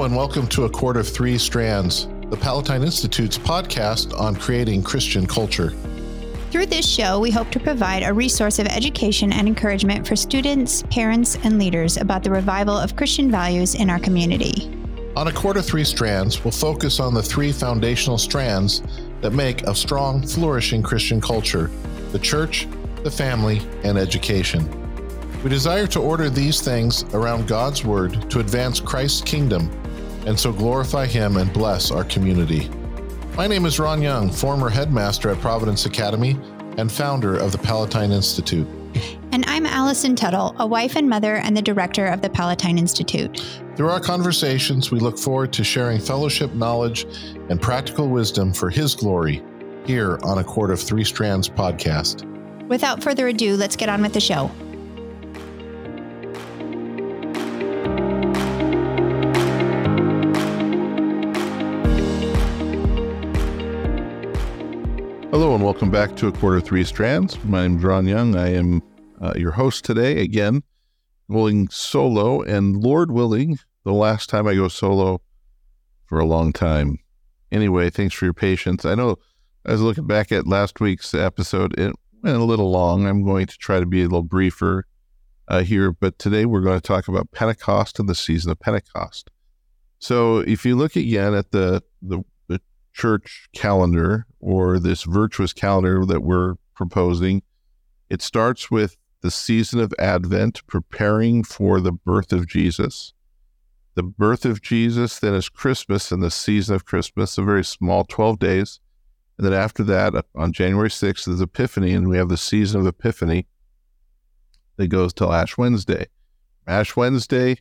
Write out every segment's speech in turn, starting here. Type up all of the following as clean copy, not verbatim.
and welcome to A Cord of Three Strands, the Palatine Institute's podcast on creating Christian culture. Through this show, we hope to provide a resource of education and encouragement for students, parents, and leaders about the revival of Christian values in our community. On A Cord of Three Strands, we'll focus on the three foundational strands that make a strong, flourishing Christian culture: the church, the family, and education. We desire to order these things around God's Word to advance Christ's kingdom and so glorify Him and bless our community. My name is Ron Young, former headmaster at Providence Academy and founder of the Palatine Institute. And I'm Allison Tuttle, a wife and mother and the director of the Palatine Institute. Through our conversations, we look forward to sharing fellowship knowledge and practical wisdom for His glory here on A Cord of Three Strands podcast. Without further ado, let's get on with the show. Hello and welcome back to A Cord of Three Strands. My name is Ron Young. I am your host today, again, going solo, and Lord willing, the last time I go solo for a long time. Anyway, thanks for your patience. I know I was looking back at last week's episode. It went a little long. I'm going to try to be a little briefer here, but today we're going to talk about Pentecost and the season of Pentecost. So if you look again at the church calendar, or this virtuous calendar that we're proposing, it starts with the season of Advent, preparing for the birth of Jesus. The birth of Jesus then is Christmas, and the season of Christmas, a very small 12 days. And then after that, on January 6th is Epiphany, and we have the season of Epiphany that goes till Ash Wednesday. Ash Wednesday,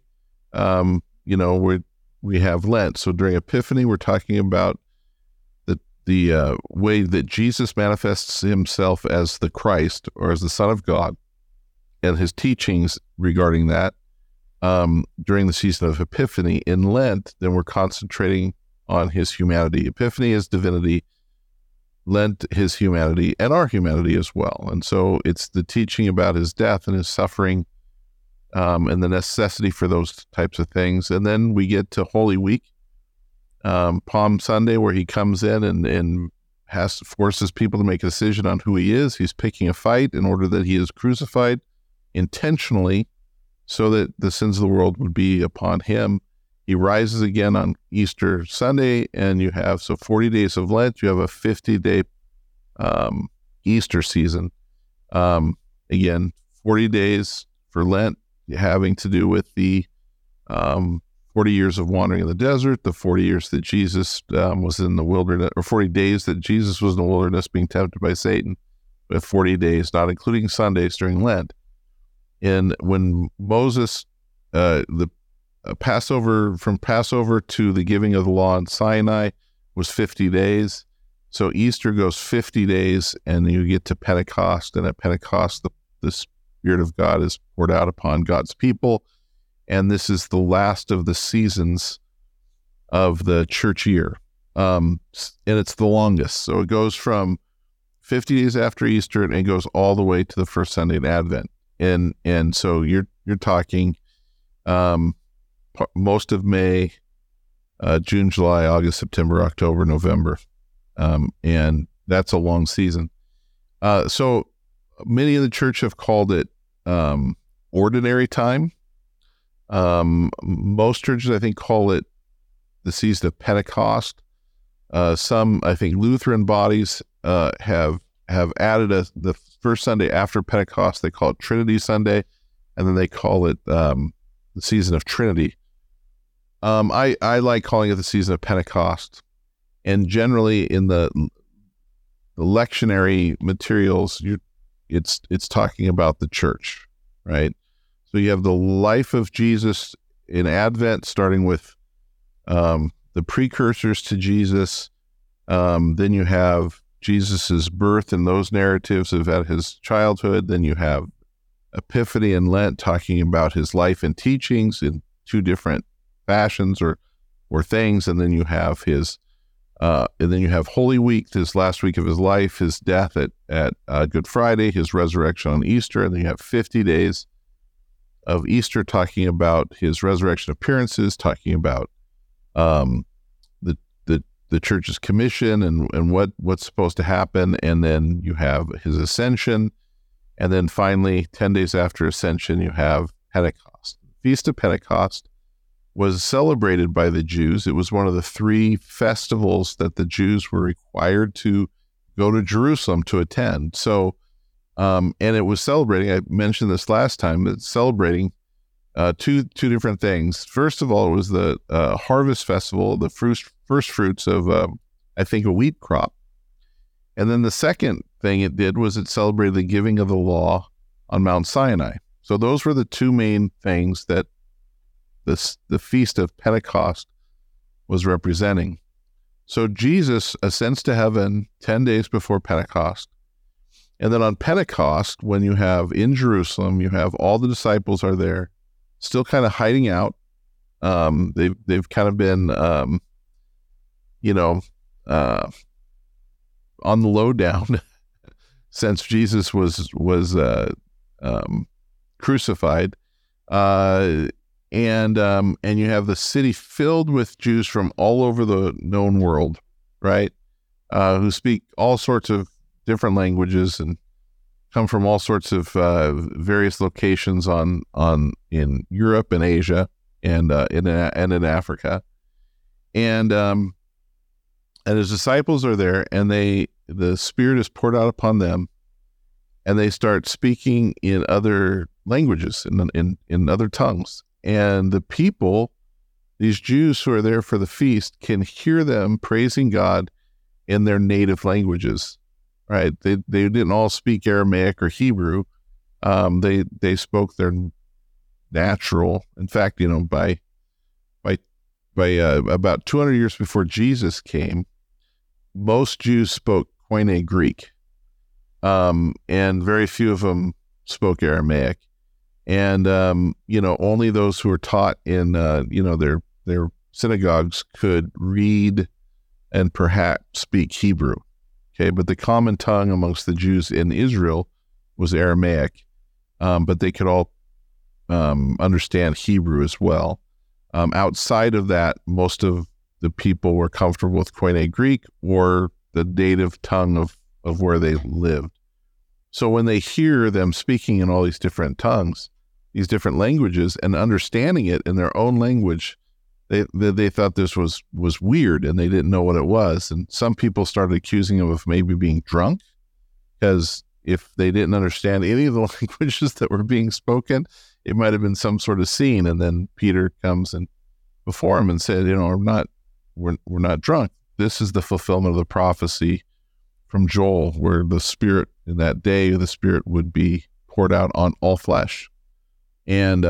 we have Lent. So during Epiphany, we're talking about the way that Jesus manifests himself as the Christ, or as the Son of God, and his teachings regarding that during the season of Epiphany. In Lent, then we're concentrating on his humanity. Epiphany is divinity, Lent his humanity, and our humanity as well. And so it's the teaching about his death and his suffering and the necessity for those types of things. And then we get to Holy Week, Palm Sunday, where he comes in and forces people to make a decision on who he is. He's picking a fight in order that he is crucified intentionally so that the sins of the world would be upon him. He rises again on Easter Sunday, and you have 40 days of Lent. You have a 50-day Easter season. Again, 40 days for Lent, having to do with the 40 years of wandering in the desert, the 40 years that Jesus was in the wilderness, or 40 days that Jesus was in the wilderness being tempted by Satan, but 40 days, not including Sundays during Lent. And when Moses, the Passover, from Passover to the giving of the law in Sinai was 50 days. So Easter goes 50 days, and you get to Pentecost. And at Pentecost, the Spirit of God is poured out upon God's people. And this is the last of the seasons of the church year. And it's the longest. So it goes from 50 days after Easter, and it goes all the way to the first Sunday in Advent. And so you're talking most of May, June, July, August, September, October, November. And that's a long season. So many in the church have called it ordinary time. Most churches, I think, call it the season of Pentecost. Some, I think, Lutheran bodies have added the first Sunday after Pentecost. They call it Trinity Sunday, and then they call it the season of Trinity. I like calling it the season of Pentecost, and generally in the lectionary materials, it's talking about the church, right? So you have the life of Jesus in Advent, starting with the precursors to Jesus. Then you have Jesus's birth and those narratives about his childhood. Then you have Epiphany and Lent talking about his life and teachings in two different fashions or things. And then you have Holy Week, this last week of his life, his death at Good Friday, his resurrection on Easter, and then you have 50 days of Easter talking about his resurrection appearances, talking about the the church's commission and what's supposed to happen, and then you have his ascension, and then finally 10 days after ascension you have Pentecost. Feast of Pentecost was celebrated by the Jews. It was one of the 3 festivals that the Jews were required to go to Jerusalem to attend. So, and it was celebrating, I mentioned this last time, it's celebrating two different things. First of all, it was the harvest festival, the first fruits of, I think, a wheat crop. And then the second thing it did was it celebrated the giving of the law on Mount Sinai. So those were the 2 main things that the Feast of Pentecost was representing. So Jesus ascends to heaven 10 days before Pentecost. And then on Pentecost, when you have in Jerusalem, you have all the disciples are there, still kind of hiding out. They've kind of been, on the low down since Jesus was crucified. And you have the city filled with Jews from all over the known world, right? Who speak all sorts of different languages and come from all sorts of various locations in Europe and Asia and in Africa, and his disciples are there, and the Spirit is poured out upon them, and they start speaking in other languages, in other tongues. And the people, these Jews who are there for the feast, can hear them praising God in their native languages, right? They didn't all speak Aramaic or Hebrew. They spoke their natural. In fact, by about 200 years before Jesus came, most Jews spoke Koine Greek, and very few of them spoke Aramaic. And, only those who were taught in, their synagogues could read and perhaps speak Hebrew. Okay. But the common tongue amongst the Jews in Israel was Aramaic. But they could all, understand Hebrew as well. Outside of that, most of the people were comfortable with Koine Greek or the native tongue of where they lived. So when they hear them speaking in all these different tongues, these different languages, and understanding it in their own language, they thought this was weird, and they didn't know what it was. And some people started accusing them of maybe being drunk, because if they didn't understand any of the languages that were being spoken, it might have been some sort of scene. And then Peter comes and before him and said, we're not drunk. This is the fulfillment of the prophecy from Joel, where the Spirit in that day, the Spirit would be poured out on all flesh. And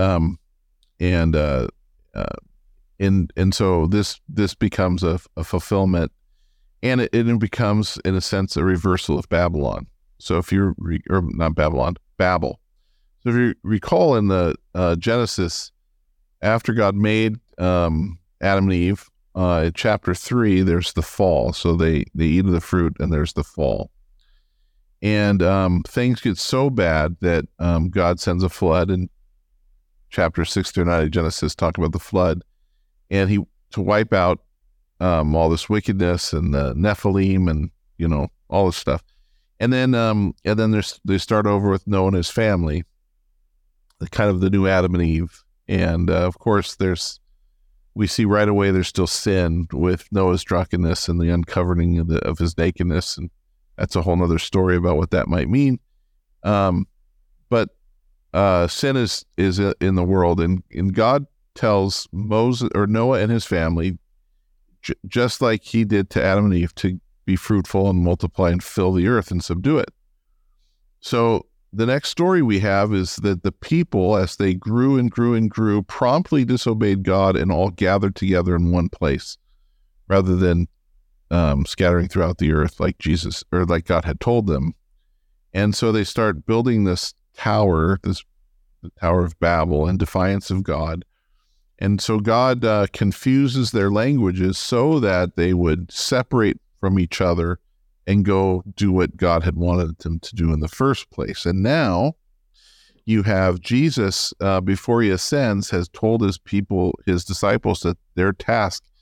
so this becomes a fulfillment, and it becomes, in a sense, a reversal of Babylon. So if you Babel. So if you recall in the Genesis, after God made Adam and Eve, in chapter 3, there's the fall. So they eat of the fruit, and there's the fall. And things get so bad that God sends a flood, and chapter 6 through 9 of Genesis talk about the flood, and to wipe out all this wickedness and the Nephilim and all this stuff, and then they start over with Noah and his family, kind of the new Adam and Eve, and of course we see right away there's still sin with Noah's drunkenness and the uncovering of his nakedness, and that's a whole nother story about what that might mean, but sin is in the world, and God tells Moses or Noah and his family, just like he did to Adam and Eve, to be fruitful and multiply and fill the earth and subdue it. So the next story we have is that the people, as they grew and grew and grew, promptly disobeyed God and all gathered together in one place, rather than scattering throughout the earth like God had told them. And so they start building this tower, the Tower of Babel, in defiance of God. And so God confuses their languages so that they would separate from each other and go do what God had wanted them to do in the first place. And now you have Jesus, before he ascends, has told his disciples, that their task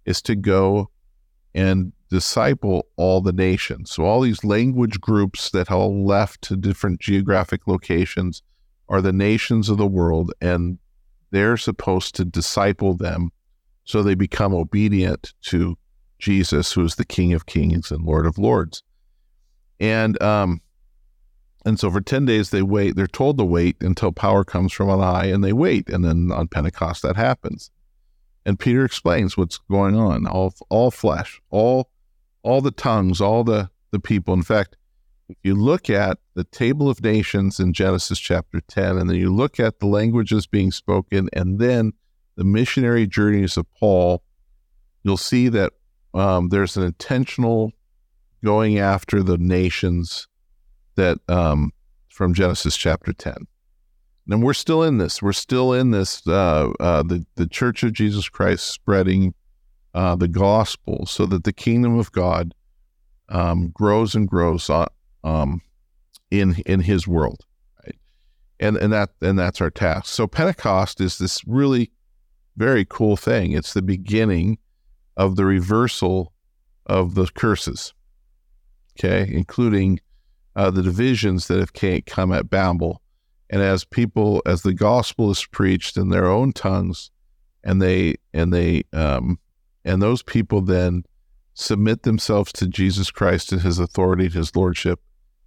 is to go and disciple all the nations. So all these language groups that all left to different geographic locations are the nations of the world, and they're supposed to disciple them so they become obedient to Jesus, who is the King of Kings and Lord of Lords. And so for 10 days they wait. They're told to wait until power comes from on high, and they wait. And then on Pentecost that happens. And Peter explains what's going on. All flesh, all the tongues, all the people. In fact, if you look at the table of nations in Genesis chapter 10, and then you look at the languages being spoken, and then the missionary journeys of Paul, you'll see that there's an intentional going after the nations that from Genesis chapter 10. And we're still in this. We're still in this, the Church of Jesus Christ spreading the gospel so that the kingdom of God grows and grows in his world, right? And that's our task. So Pentecost is this really very cool thing. It's the beginning of the reversal of the curses, okay, including the divisions that have come at Babel. And as the gospel is preached in their own tongues, and those people then submit themselves to Jesus Christ and his authority, his lordship,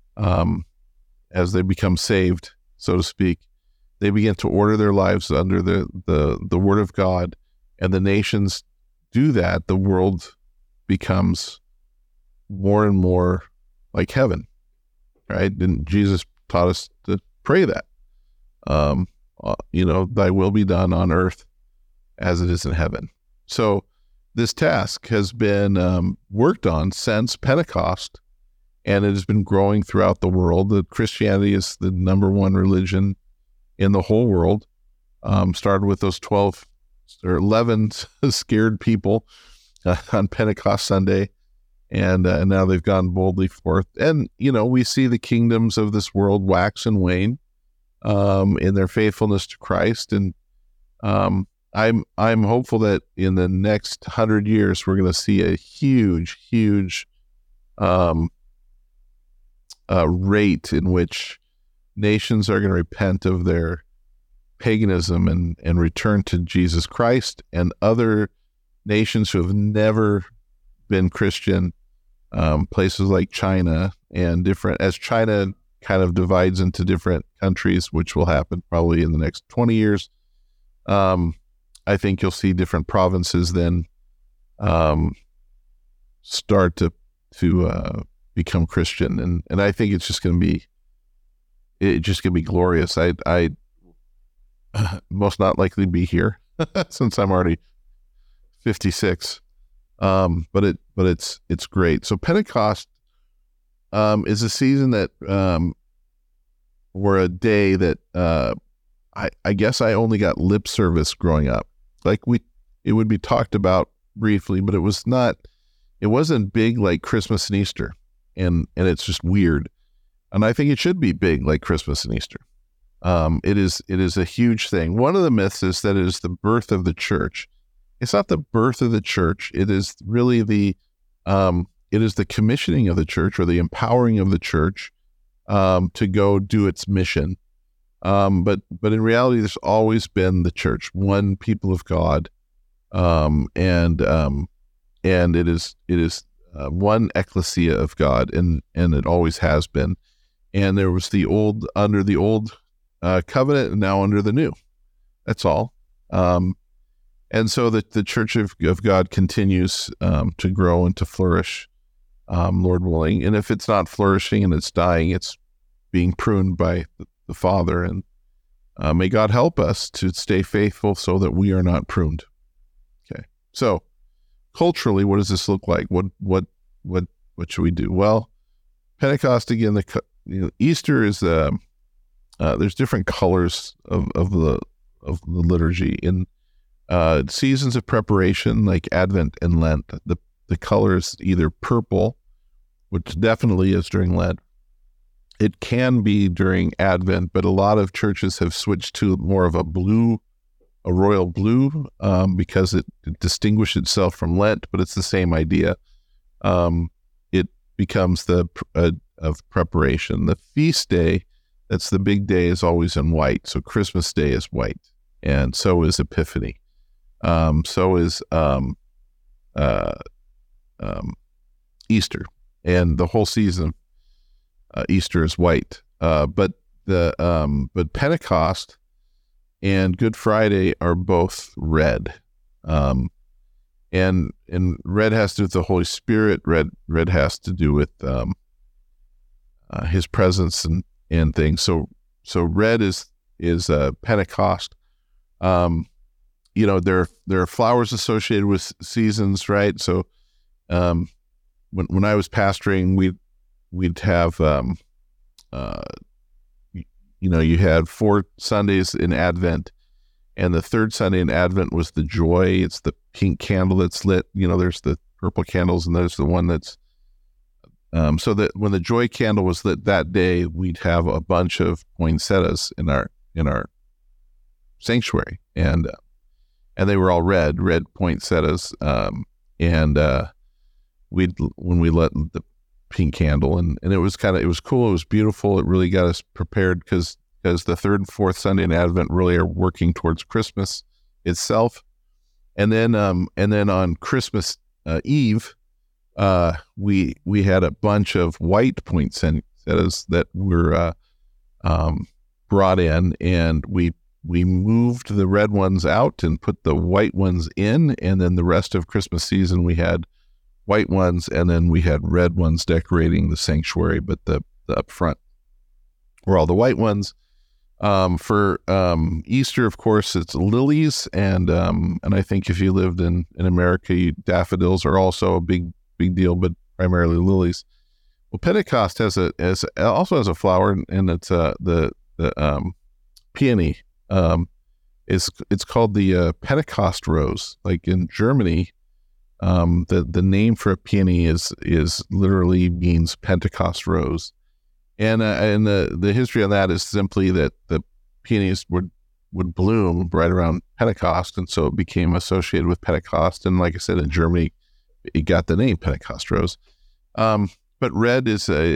as they become saved, so to speak, they begin to order their lives under the word of God, and the nations do that. The world becomes more and more like heaven, right? And Jesus taught us to pray that, thy will be done on earth as it is in heaven. So this task has been worked on since Pentecost, and it has been growing throughout the world. Christianity is the number one religion in the whole world. Started with those 12 or 11 scared people on Pentecost Sunday, and now they've gone boldly forth. And, we see the kingdoms of this world wax and wane in their faithfulness to Christ. And I'm hopeful that in the next 100 years, we're going to see a huge rate in which nations are going to repent of their paganism and return to Jesus Christ, and other nations who have never been Christian, places like China, and as China kind of divides into different countries, which will happen probably in the next 20 years, I think you'll see different provinces then start to become Christian, and I think it's just going to be glorious. I most not likely be here since I'm already 56, but it's great. So Pentecost is a season that or a day that I guess I only got lip service growing up. It would be talked about briefly, but it wasn't big like Christmas and Easter, and it's just weird. And I think it should be big like Christmas and Easter. It is a huge thing. One of the myths is that it is the birth of the church. It's not the birth of the church. It is really the commissioning of the church, or the empowering of the church to go do its mission. But in reality, there's always been the church, one people of God, and it is one ecclesia of God, and it always has been. And there was under the old covenant, and now under the new. That's all. And so the Church of God continues to grow and to flourish, Lord willing. And if it's not flourishing and it's dying, it's being pruned by the Father. And may God help us to stay faithful so that we are not pruned. Okay. So culturally, what does this look like? What should we do? Well, Pentecost, again, Easter is there's different colors of the liturgy. In seasons of preparation like Advent and Lent, the color is either purple, which definitely is during Lent. It can be during Advent, but a lot of churches have switched to more of a blue a royal blue because it distinguished itself from Lent, but it's the same idea. It becomes of preparation. The feast day, that's the big day, is always in white. So Christmas Day is white, and so is Epiphany. So is Easter, and the whole season Easter is white. But Pentecost and Good Friday are both red, and red has to do with the Holy Spirit. Red has to do with His presence and things. So red is Pentecost. There are flowers associated with seasons, right? So when I was pastoring, we'd have you had 4 Sundays in Advent, and the third Sunday in Advent was the joy. It's the pink candle that's lit. There's the purple candles, and there's the one that's so that when the joy candle was lit that day, we'd have a bunch of poinsettias in our sanctuary, and they were all red poinsettias, when we lit the pink candle, and it was cool. It was beautiful. It really got us prepared because the third and fourth Sunday in Advent really are working towards Christmas itself, and then on Christmas Eve, we had a bunch of white poinsettias that were brought in, and we moved the red ones out and put the white ones in, and then the rest of Christmas season we had white ones, and then we had red ones decorating the sanctuary, but the up front were all the white ones. For Easter, of course, it's lilies, and I think if you lived in America, daffodils are also a big deal, but primarily lilies. Well, Pentecost also has a flower, and it's the peony. It's called the Pentecost rose. Like in Germany, the name for a peony is literally means Pentecost rose, and the history on that is simply that the peonies would bloom right around Pentecost, and so it became associated with Pentecost. And like I said, in Germany, it got the name Pentecost rose. But red is the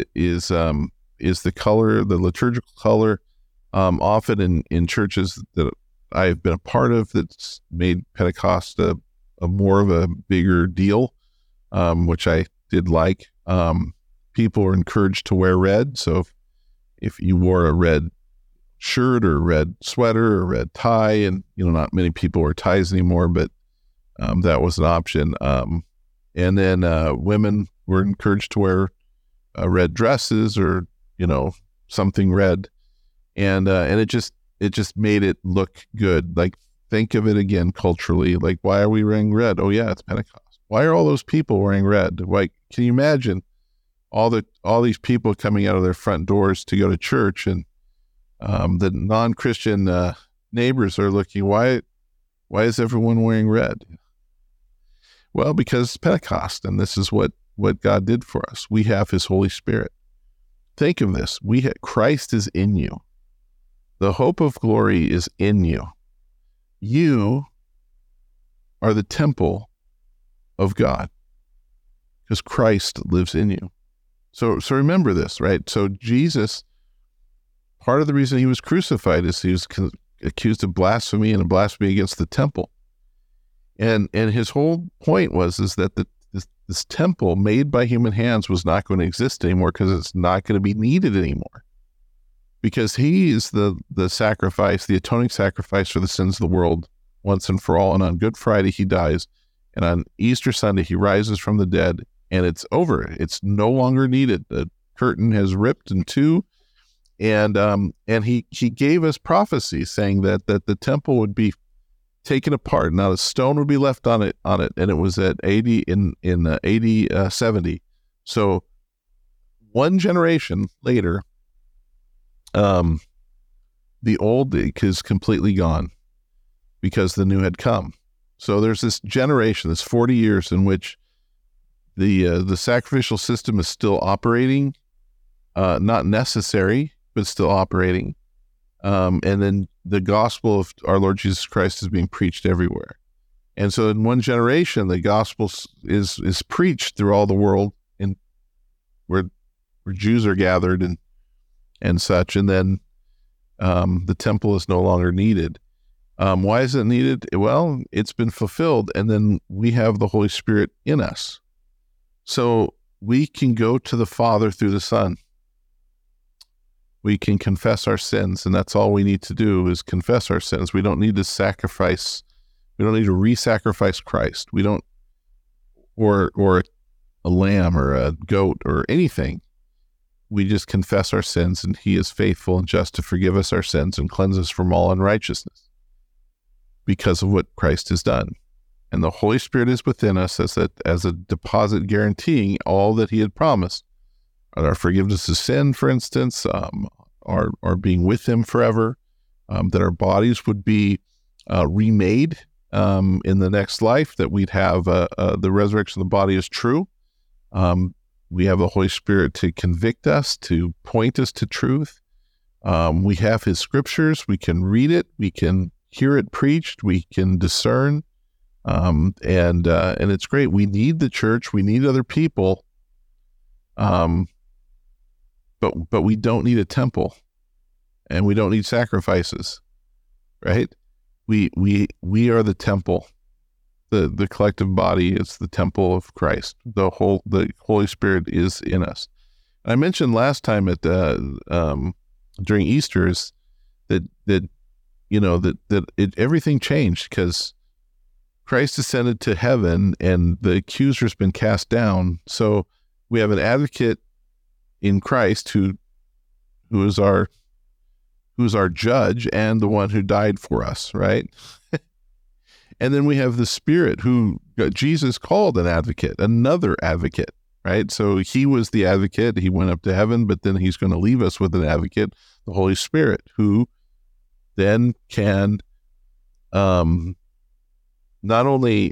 color, the liturgical color. Often in churches that I've been a part of, that's made Pentecost a more of a bigger deal, which I did like. People are encouraged to wear red. So if you wore a red shirt or a red sweater or a red tie, and not many people wear ties anymore, but that was an option. And then women were encouraged to wear red dresses or something red, and it just made it look good. Like, think of it again culturally. Like, why are we wearing red? Oh yeah, it's Pentecost. Why are all those people wearing red? Like, can you imagine all these people coming out of their front doors to go to church, and the non-Christian neighbors are looking, why is everyone wearing red? Well, because it's Pentecost, and this is what God did for us. We have His Holy Spirit. Think of this. Christ is in you. The hope of glory is in you. You are the temple of God because Christ lives in you. So remember this, right? So Jesus, part of the reason He was crucified is He was accused of blasphemy and a blasphemy against the temple. And His whole point was that this temple made by human hands was not going to exist anymore because it's not going to be needed anymore. Because He is the sacrifice, the atoning sacrifice for the sins of the world once and for all. And on Good Friday, He dies. And on Easter Sunday, He rises from the dead, and it's over. It's no longer needed. The curtain has ripped in two. And he gave us prophecy saying that the temple would be taken apart. Not a stone would be left on it. And it was at AD in AD 70. So one generation later, the old is completely gone because the new had come. So there's this generation, this 40 years in which the sacrificial system is still operating, not necessary, but still operating. And then the gospel of our Lord Jesus Christ is being preached everywhere. And so in one generation, the gospel is preached through all the world, in where Jews are gathered and such. And then the temple is no longer needed. Why is it needed? Well, it's been fulfilled, and then we have the Holy Spirit in us. So we can go to the Father through the Son. We can confess our sins, and that's all we need to do is confess our sins. We don't need to sacrifice. We don't need to re-sacrifice Christ. We don't, or a lamb or a goat or anything. We just confess our sins, and He is faithful and just to forgive us our sins and cleanse us from all unrighteousness because of what Christ has done. And the Holy Spirit is within us as a deposit guaranteeing all that He had promised. Our forgiveness of sin, for instance, our being with Him forever, that our bodies would be remade in the next life, that we'd have the resurrection of the body is true. We have the Holy Spirit to convict us, to point us to truth. We have His scriptures. We can read it. We can hear it preached. We can discern. And it's great. We need the church. We need other people. But we don't need a temple, and we don't need sacrifices, right? We are the temple. The collective body is the temple of Christ. The Holy Spirit is in us. And I mentioned last time at during Easter is that everything changed because Christ ascended to heaven and the accuser's been cast down. So we have an advocate in Christ who is our judge and the one who died for us, right? And then we have the Spirit who Jesus called an advocate, another advocate, right? So He was the advocate. He went up to heaven, but then He's going to leave us with an advocate, the Holy Spirit, who then can not only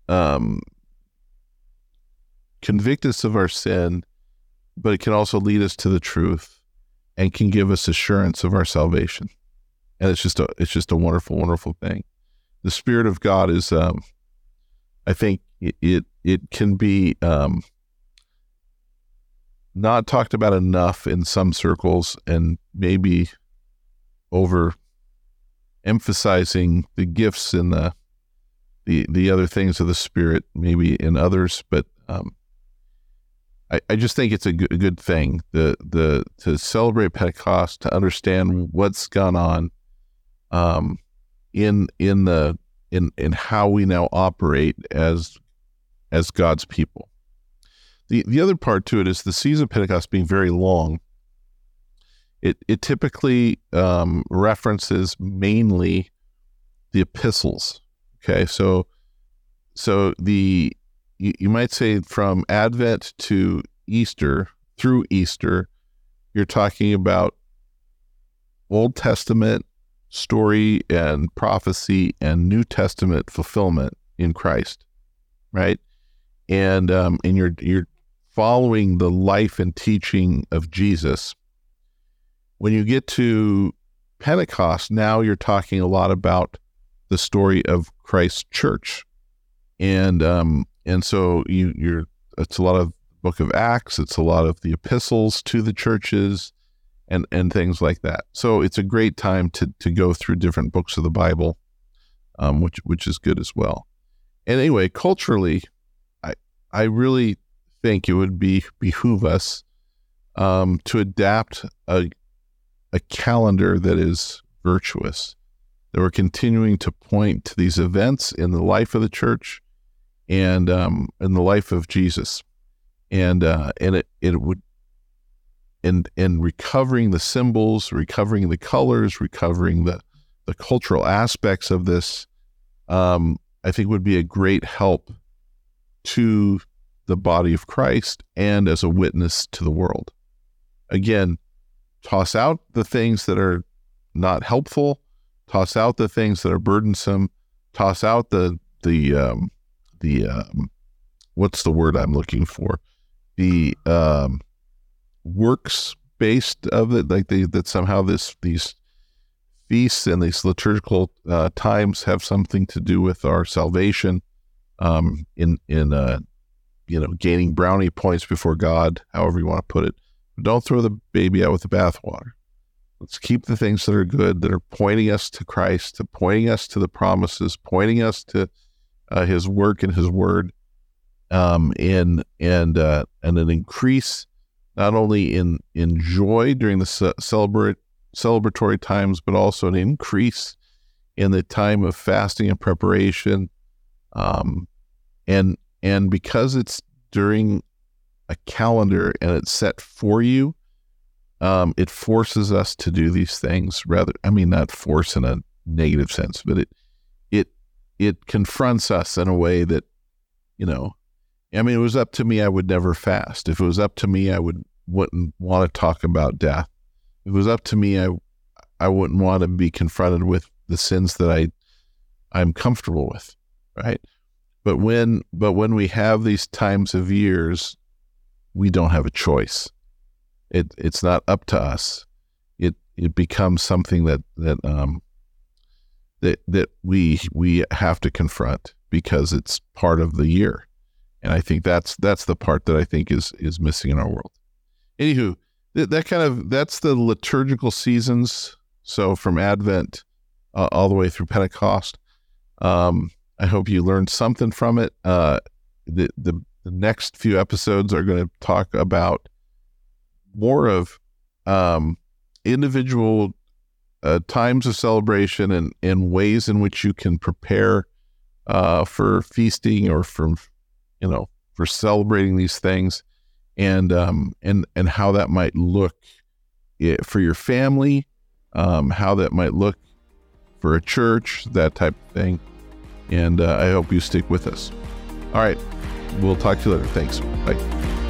convict us of our sin, but it can also lead us to the truth and can give us assurance of our salvation. And it's just a wonderful, wonderful thing. The Spirit of God is, I think it can be not talked about enough in some circles, and maybe over emphasizing the gifts and the other things of the Spirit, maybe in others, but I just think it's a good thing to celebrate Pentecost, to understand what's gone on in how we now operate as God's people. The other part to it is the season of Pentecost being very long. It typically references mainly the epistles. Okay, so you might say from Advent to Easter, through Easter, you're talking about Old Testament story and prophecy and New Testament fulfillment in Christ, right? And you're following the life and teaching of Jesus. When you get to Pentecost, now you're talking a lot about the story of Christ's church. And so it's a lot of Book of Acts, it's a lot of the epistles to the churches and things like that. So it's a great time to go through different books of the Bible, which is good as well. And anyway, culturally, I really think it would behoove us to adapt a calendar that is virtuous, that we're continuing to point to these events in the life of the church and in the life of Jesus, and it would, and recovering the symbols, recovering the colors, recovering the cultural aspects of this, I think would be a great help to the body of Christ and as a witness to the world. Again, toss out the things that are not helpful, toss out the things that are burdensome, toss out the what's the word I'm looking for? The works based of it, like that somehow these feasts and these liturgical times have something to do with our salvation, in gaining brownie points before God, however you want to put it. But don't throw the baby out with the bathwater. Let's keep the things that are good, that are pointing us to Christ, pointing us to the promises, pointing us to His work and His word, and an increase not only in joy during the celebratory times, but also an increase in the time of fasting and preparation, and because it's during a calendar and it's set for you. It forces us to do these things not force in a negative sense, but it confronts us in a way that, it was up to me, I would never fast. If it was up to me, I wouldn't want to talk about death. If it was up to me, I wouldn't want to be confronted with the sins that I'm comfortable with, right? But when we have these times of years, we don't have a choice. It's not up to us. It becomes something that we have to confront because it's part of the year, and I think that's the part that I think is missing in our world. Anywho, that's the liturgical seasons. So from Advent all the way through Pentecost. I hope you learned something from it. The next few episodes are going to talk about more of individual times of celebration and ways in which you can prepare for feasting or for celebrating these things, and how that might look for your family, how that might look for a church, that type of thing. And I hope you stick with us. All right, we'll talk to you later. Thanks. Bye.